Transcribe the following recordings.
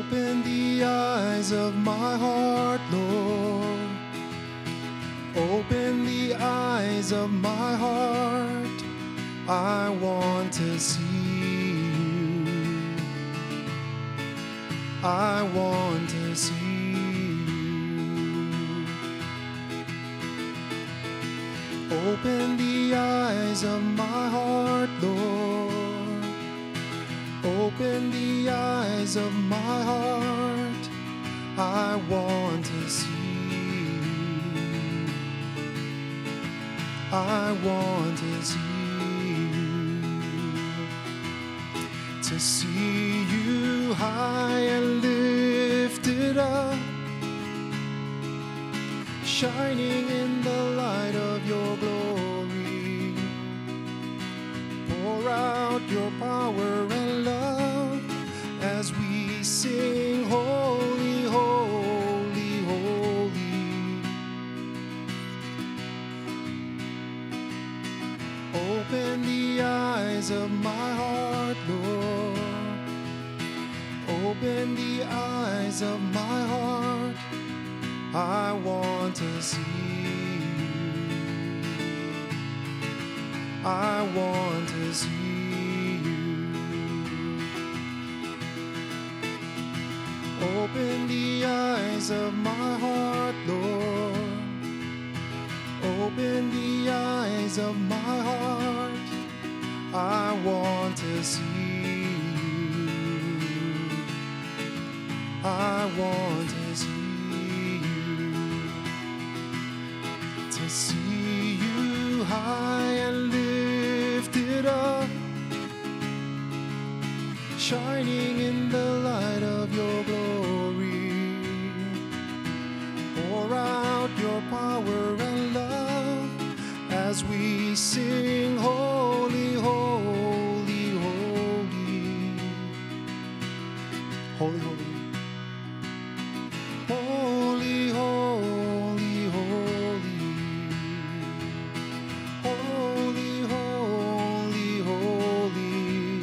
Open the eyes of my heart, Lord. Open the eyes of my heart. I want to see you. I want to see you. Open the eyes of my heart, Lord. Open the eyes of my heart. I want to see you. I want to see you. To see you high and lifted up, shining in the light of your glory. Pour out your power and love as we sing, holy, holy, holy. Open the eyes of my heart, Lord. Open the eyes of my heart. I want to see you. I want to see you. Open the eyes of my heart, Lord. Open the eyes of my heart. I want to see you. I want to see to see you high and lifted up, shining in the light of your glory. Pour out your power and love as we sing, holy, holy, holy. Holy, holy. Holy, holy, holy. Holy, holy, holy.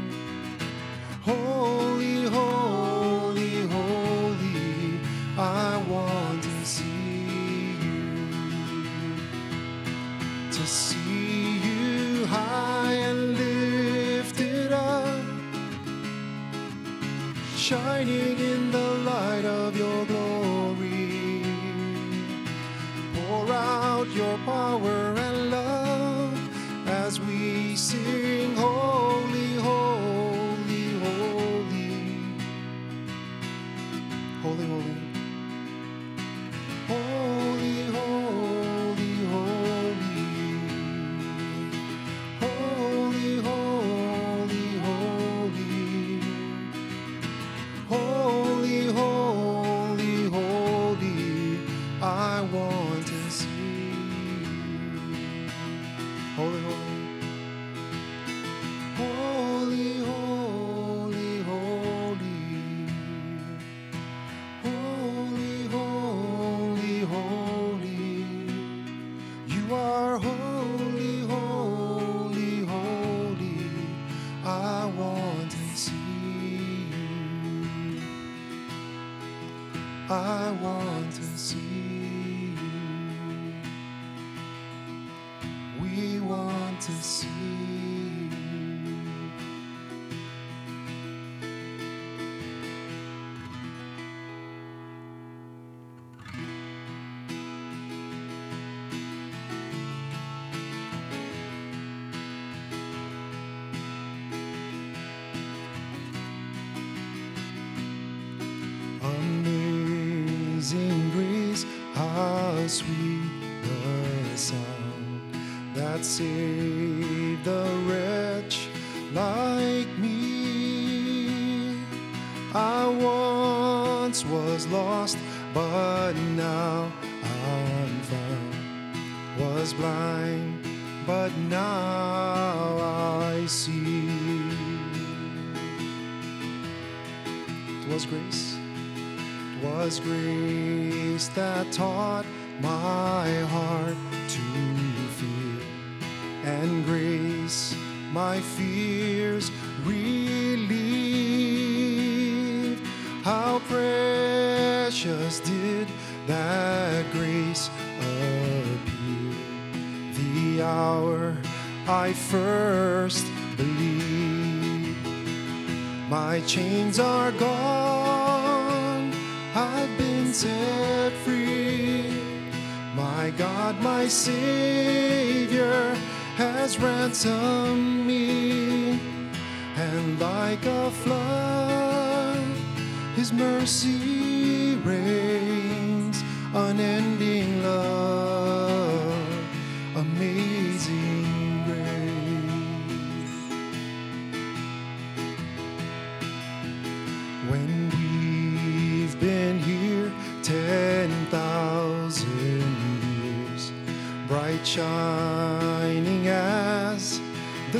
Holy, holy, holy. I want to see you. To see you high and lifted up, shining in the light of your glory. Pour out your power and love as we sing, holy, holy, holy. Holy, holy. Holy, holy, holy. Holy, holy, holy. Holy, holy, holy. I want to see you. Holy, holy. Holy, holy, holy. Holy, holy, holy. You are holy, holy, holy. I want to see you. I want to see you. We want to see you. Amazing grace, how sweet the sound that saved a wretch like me. I once was lost, but now I'm found. Was blind, but now I see. It was grace. Was grace that taught my heart to fear, and grace my fears relieved. how precious did that grace appear the hour I first believed. My chains are gone, I've been set free. My God, my Savior has ransomed me, and like a flood, His mercy reigns, unending love, amazing grace. When we've been here 10,000 years, bright shining as the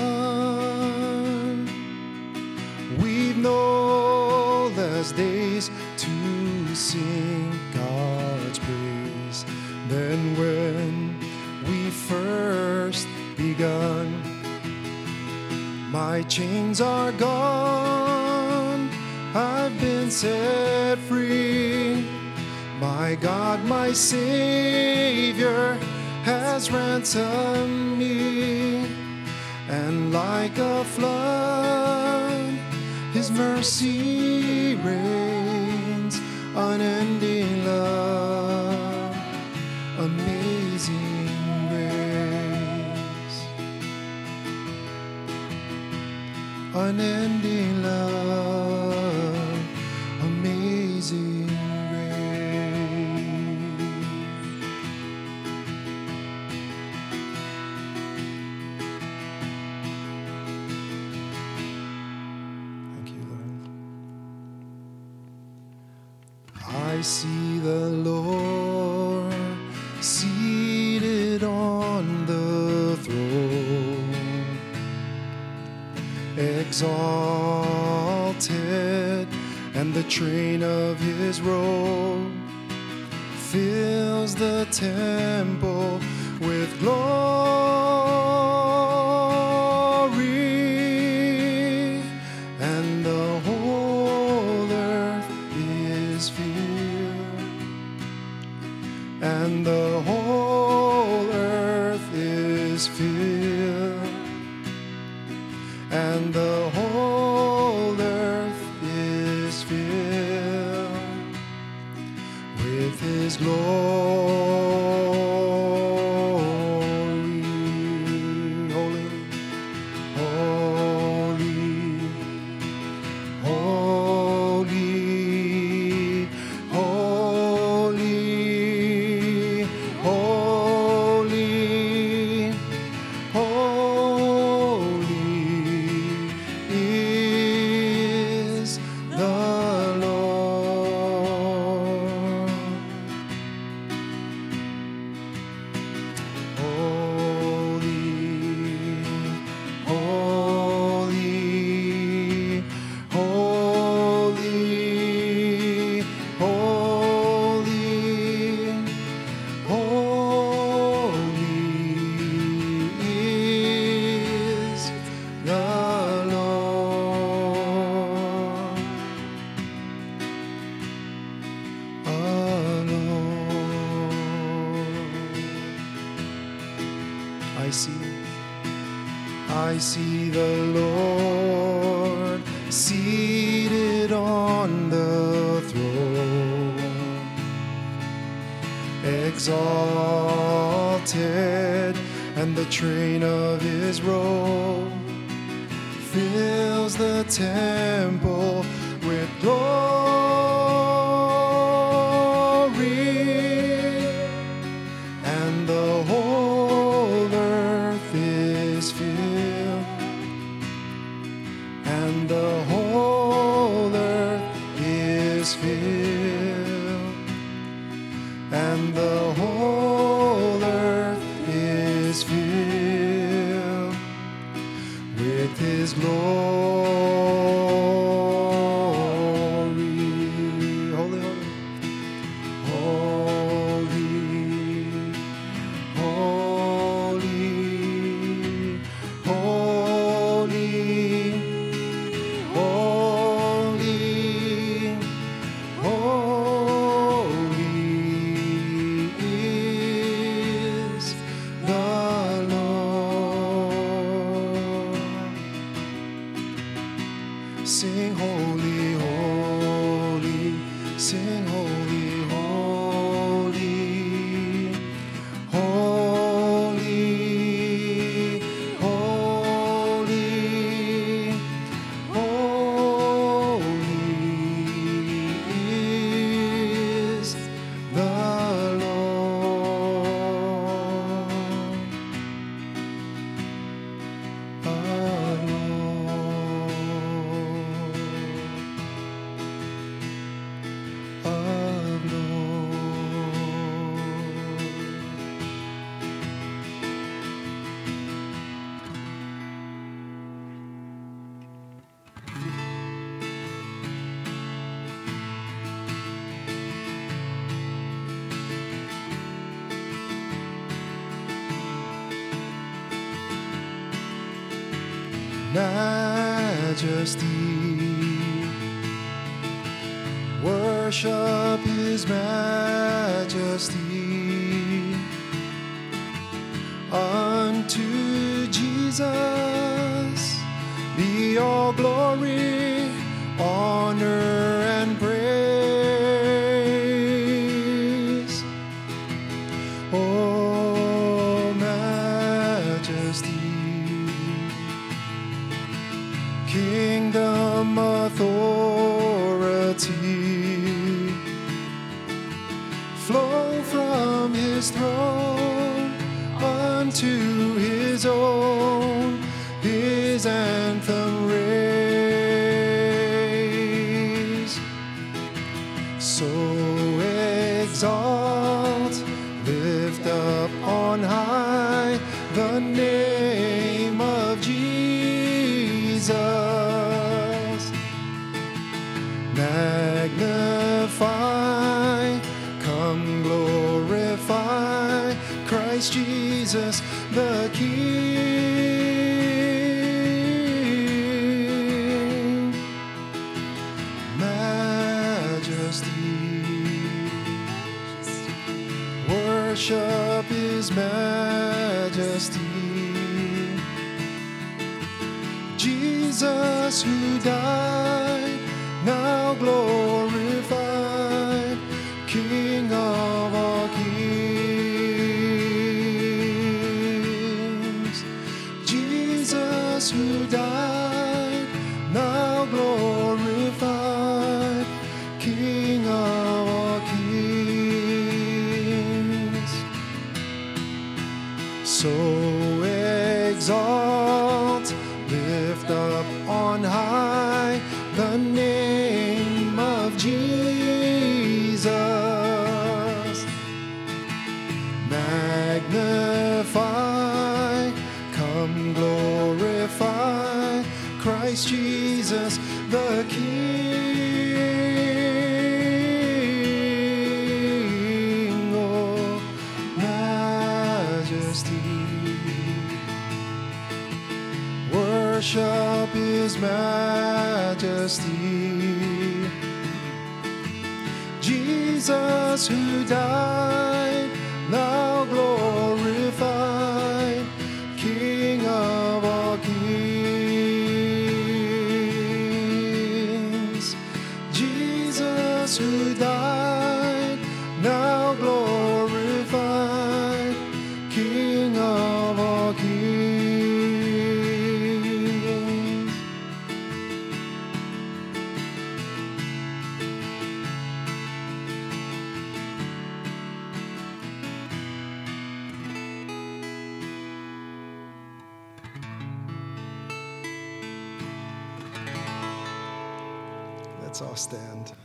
sun, we've no less days to sing God's praise than when we first begun. My chains are gone, I've been set free. My God, my Savior has ransomed me, and like a flood, His mercy reigns, unending love, amazing grace, unending love, amazing grace. Thank you, Lord. I see the Lord seated on the throne, exalted, and the train of His robe fills the temple with glory, and the whole earth is filled, and the whole earth is filled, and the whole earth is filled with His glory. Holy, holy, holy, holy, holy, holy is the Lord. Holy, holy, holy, holy, holy is the Lord alone. I see the Lord seated on the throne, exalted, and the train of His robe fills the temple with glory, and the whole earth is filled, and the whole earth is filled, and the whole earth is filled with His glory. Holy, holy, holy, holy, holy, Sing holy, holy, holy, holy, holy is the Lord. Majesty, worship His majesty. Unto Jesus be all glory, honor, and praise. Oh, majesty, kingdom, authority flow from His throne unto His own. His anthem raise. So exalt, lift up on high the name of Jesus. Magnify, come glorify Christ Jesus the King. Majesty, worship His majesty. Jesus who died, now glorified, King of all kings. Jesus who died, now glorified, King of all kings. So exalt, lift up on high the name of Jesus. Magnify, come glorify Christ Jesus the King. Oh, majesty, worship His majesty. Jesus who died, now glorified, King of all kings. Jesus who died, now glorified, King of all kings. Let's all stand.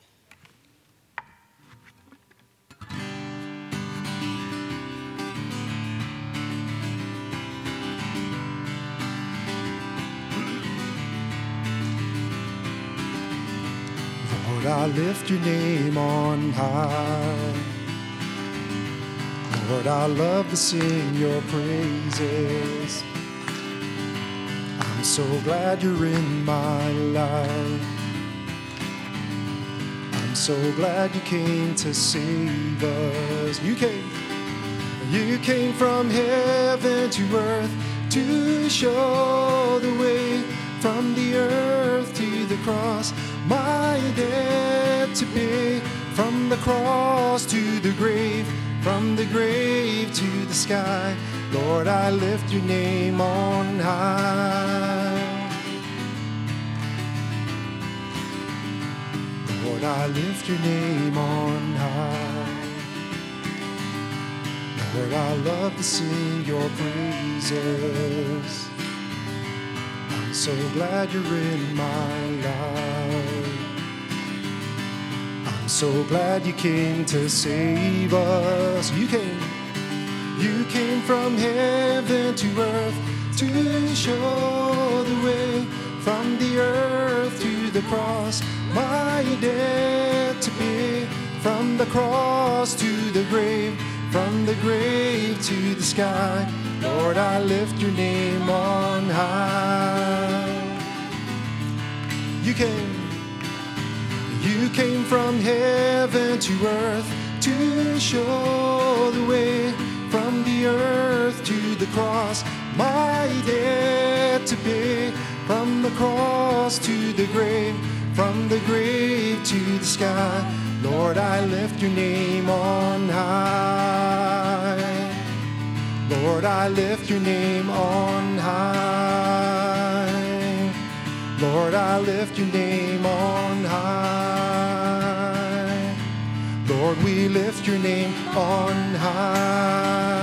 Lord, I lift your name on high. Lord, I love to sing your praises. I'm so glad you're in my life. I'm so glad you came to save us. You came from heaven to earth to show the way, from the earth to the cross, my debt to pay. From the cross to the grave, from the grave to the sky, Lord, I lift your name on high. Lord, I lift your name on high. Lord, I love to sing your praises. I'm so glad you're in my life. I'm so glad you came to save us. You came from heaven to earth to show the way. From the earth to the cross, my debt to pay. From the cross to the grave, from the grave to the sky, Lord, I lift your name on high. You came from heaven to earth to show the way. From the earth to the cross, my debt to pay. From the cross to the grave, from the grave to the sky, Lord, I lift your name on high. Lord, I lift your name on high. Lord, I lift your name on high. Lord, we lift your name on high.